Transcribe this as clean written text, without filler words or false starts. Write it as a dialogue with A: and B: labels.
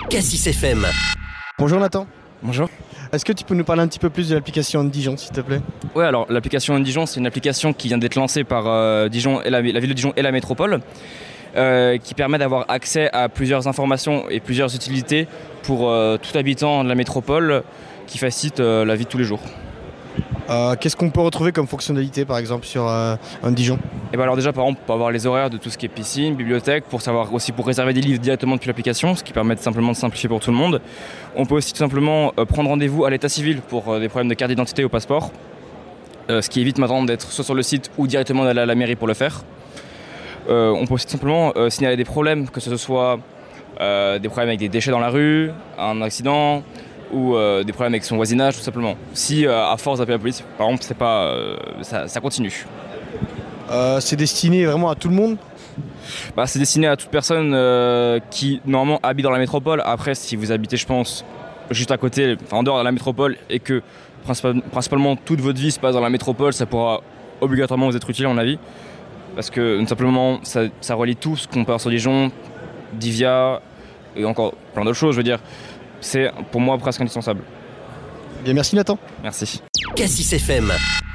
A: Cassis FM.
B: Bonjour Nathan.
C: Bonjour.
B: Est-ce que tu peux nous parler un petit peu plus de l'application Dijon, s'il te plaît ?
C: Ouais, alors l'application Dijon, c'est une application qui vient d'être lancée par Dijon et la ville de Dijon et la métropole, qui permet d'avoir accès à plusieurs informations et plusieurs utilités pour tout habitant de la métropole, qui facilite la vie de tous les jours.
B: Qu'est-ce qu'on peut retrouver comme fonctionnalité par exemple sur un Dijon ?
C: Et ben alors déjà par exemple on peut avoir les horaires de tout ce qui est piscine, bibliothèque, pour savoir aussi pour réserver des livres directement depuis l'application, ce qui permet simplement de simplifier pour tout le monde. On peut aussi tout simplement prendre rendez-vous à l'état civil pour des problèmes de carte d'identité ou passeport, ce qui évite maintenant d'être soit sur le site ou directement d'aller à la mairie pour le faire. On peut aussi tout simplement signaler des problèmes, que ce soit des problèmes avec des déchets dans la rue, un accident, ou des problèmes avec son voisinage tout simplement. Si à force d'appeler la police, par exemple, c'est pas, ça continue.
B: C'est destiné vraiment à tout le monde ?
C: C'est destiné à toute personne qui normalement habite dans la métropole. Après, si vous habitez, je pense, juste à côté, en dehors de la métropole, et que principalement toute votre vie se passe dans la métropole, ça pourra obligatoirement vous être utile à mon avis. Parce que tout simplement, ça relie tout ce qu'on peut avoir sur Dijon, Divia, et encore plein d'autres choses, je veux dire. C'est pour moi presque indispensable.
B: Bien, merci Nathan.
C: Merci.
A: Cassis FM.